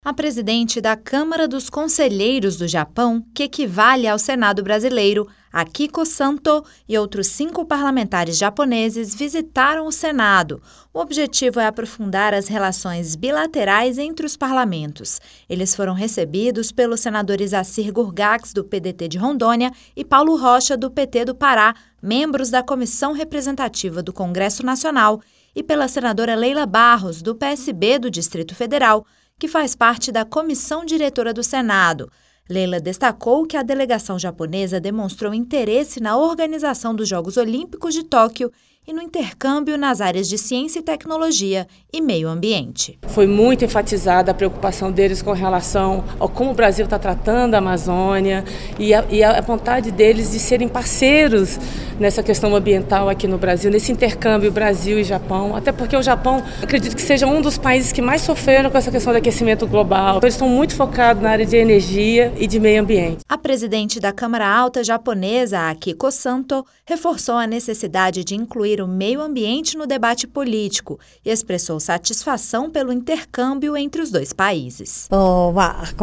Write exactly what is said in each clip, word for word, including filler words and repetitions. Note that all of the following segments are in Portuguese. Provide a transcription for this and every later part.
A presidente da Câmara dos Conselheiros do Japão, que equivale ao Senado brasileiro, Akiko Santo, e outros cinco parlamentares japoneses visitaram o Senado. O objetivo é aprofundar as relações bilaterais entre os parlamentos. Eles foram recebidos pelos senadores Assir Gurgax, do P D T de Rondônia, e Paulo Rocha, do P T do Pará, membros da Comissão Representativa do Congresso Nacional, e pela senadora Leila Barros, do P S B do Distrito Federal, que faz parte da comissão diretora do Senado. Leila destacou que a delegação japonesa demonstrou interesse na organização dos Jogos Olímpicos de Tóquio e no intercâmbio nas áreas de ciência e tecnologia e meio ambiente. Foi muito enfatizada a preocupação deles com relação ao como o Brasil está tratando a Amazônia e a, e a vontade deles de serem parceiros nessa questão ambiental aqui no Brasil, nesse intercâmbio Brasil e Japão, até porque o Japão, acredito que seja um dos países que mais sofreram com essa questão do aquecimento global. Eles estão muito focados na área de energia e de meio ambiente. A presidente da Câmara Alta japonesa, Akiko Santo, reforçou a necessidade de incluir o meio ambiente no debate político e expressou satisfação pelo intercâmbio entre os dois países. O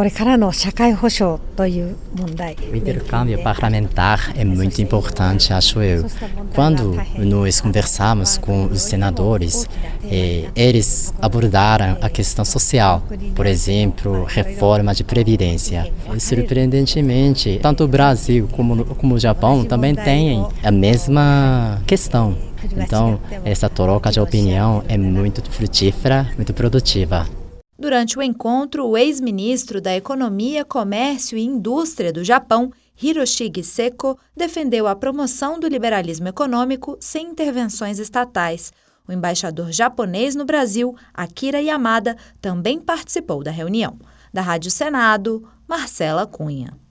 intercâmbio parlamentar é muito importante, acho eu. Quando nós conversamos com os senadores, eh, eles abordaram a questão social, por exemplo, reforma de previdência. E, surpreendentemente, tanto o Brasil como, como o Japão também têm a mesma questão. Então, essa troca de opinião é muito frutífera, muito produtiva. Durante o encontro, o ex-ministro da Economia, Comércio e Indústria do Japão, Hiroshige Seko, defendeu a promoção do liberalismo econômico sem intervenções estatais. O embaixador japonês no Brasil, Akira Yamada, também participou da reunião. Da Rádio Senado, Marcela Cunha.